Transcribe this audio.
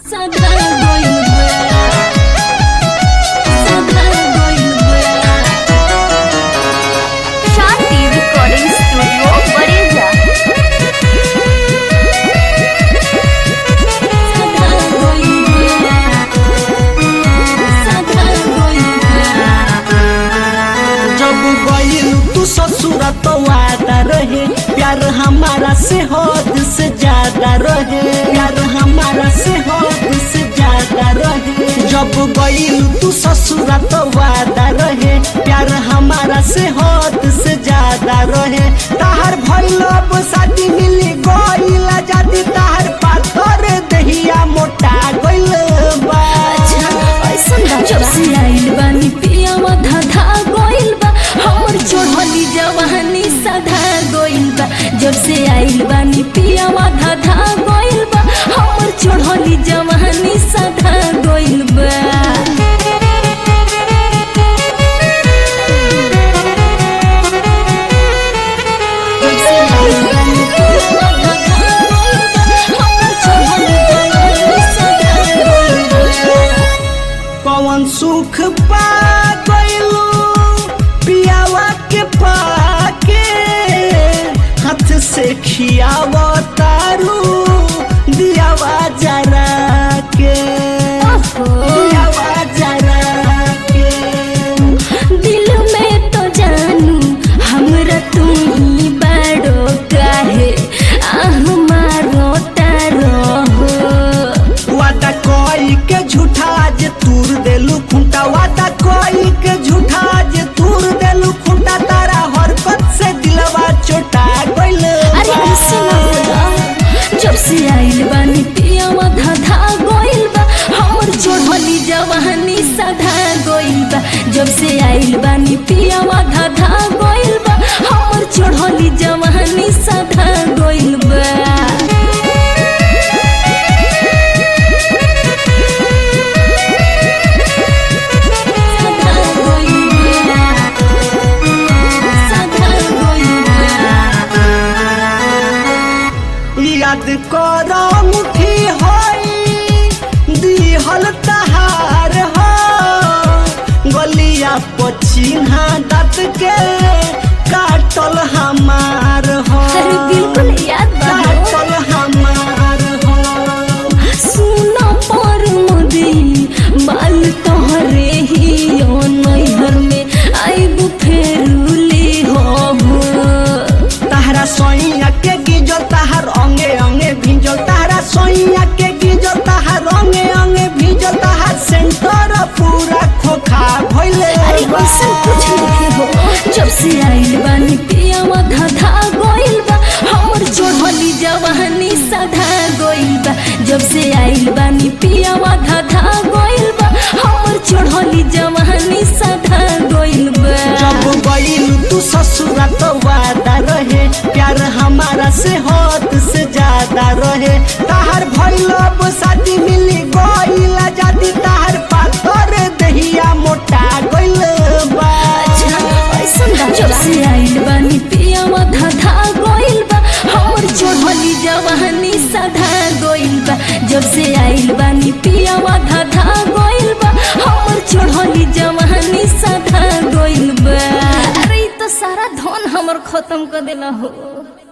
शांति recording studio बड़ेजा। जब गइल तू ससुर तो वादा रहे, प्यार हमारा से हद से ज्यादा रहे, प्यार हमारा से हद से ज्यादा रहे। जब गइल तू ससुर तो वादा रहे, प्यार हमारा से हद से ज्यादा रहे। ताहर भइल अब शादी मिली गइल आजादी, ताहर पातर दहिया मोटा गइल बा। जब से आइल बानी पियावा धाधा गइल बा, हमर चढ़ली जवानी साधा गइल बा। जब से आइल बानी पियावा धाधा गइल बा, हमर चढ़ली जवानी साधा गइल बा। कौन सुख पा गइलू पियावा के पाके, हाथ से खियावा तारू दियावा जरा के, दियावा जरा के। दिल में तो जानू हमरा तुम ही बड़ो काहे मारो तारो हो। वादा कोई के झूठा जे तूर देलू खुंटा, वादा कोई के झूठा जे तूर देलू खुंटा। तारा हरकत से दिलवा चोटा गइल। अरे ऐसे ना बोला। जब से आइल बानी पियावा धाधा गइल बा, हमर चढ़ली जवानी साधा गइल बा। जब से आइल बानी पियावा धाधा गइल बा, हमर चढ़ली जवानी साधा गइल बा। याद कर मुठी होई दिहल तहार हो, गलिया पछिन्हा दाँत के काटल हमार हो। अरे बिल्कुल याद बा। काटल हमार हो। सुना पर मोदी बाल तोहरे ही नैहर में आइब फेरुली हो। ताहरा सोइया के गिजल ताहर अंगे अंगे भिजल, ताहरा सोइया के गिजल ताहर अंगे अंगे भिजल। ताहर सेंटर पूरा खोखा भइले। अरे ऐसा कुछ नहीं हो। जब से आइल बानी पियावा धाधा गइल बा, हमर चढ़ली जवानी साधा गइल बा। जब से आइल बानी पियावा धाधा गइल बा, हमर चढ़ली जवानी साधा गइल बा। जब गइल तू ससुर तो वादा रहे, प्यार हमारा से हद से ज्यादा रहे। ताहर भइल अब शादी मिली गइल आजादी, ताहर पातर दहिया मोटा गइल बा। जब से आइल बानी पियावा धाधा गइल बा, हमर चढ़ली जवानी साधा गइल बा। जब से आइल बानी पियावा धाधा गइल बा, हमर चढ़ली जवानी साधा गइल बा। अरे तो सारा धन हमर खत्म कर देला हो।